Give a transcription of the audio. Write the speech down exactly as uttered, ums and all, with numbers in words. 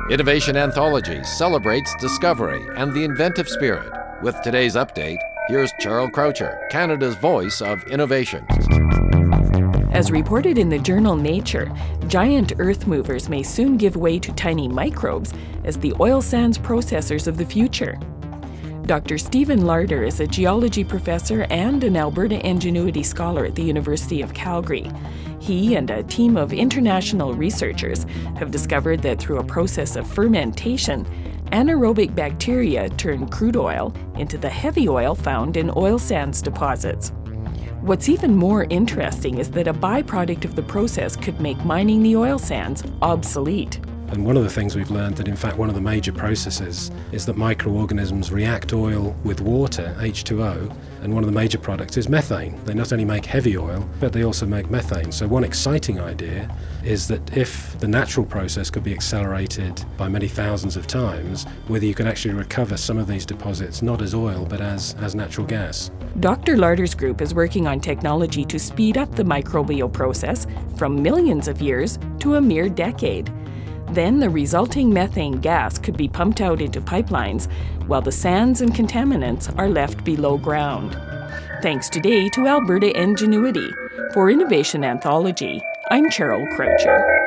Innovation Anthology celebrates discovery and the inventive spirit. With today's update, here's Cheryl Croucher, Canada's voice of innovation. As reported in the journal Nature, giant earth movers may soon give way to tiny microbes as the oil sands processors of the future. Doctor Stephen Larder is a geology professor and an Alberta Ingenuity Scholar at the University of Calgary. He and a team of international researchers have discovered that through a process of fermentation, anaerobic bacteria turn crude oil into the heavy oil found in oil sands deposits. What's even more interesting is that a byproduct of the process could make mining the oil sands obsolete. And one of the things we've learned that in fact one of the major processes is that microorganisms react oil with water, H two O, and one of the major products is methane. They not only make heavy oil, but they also make methane. So one exciting idea is that if the natural process could be accelerated by many thousands of times, whether you can actually recover some of these deposits not as oil but as, as natural gas. Doctor Larder's group is working on technology to speed up the microbial process from millions of years to a mere decade. Then the resulting methane gas could be pumped out into pipelines, while the sands and contaminants are left below ground. Thanks today to Alberta Ingenuity. For Innovation Anthology, I'm Cheryl Croucher.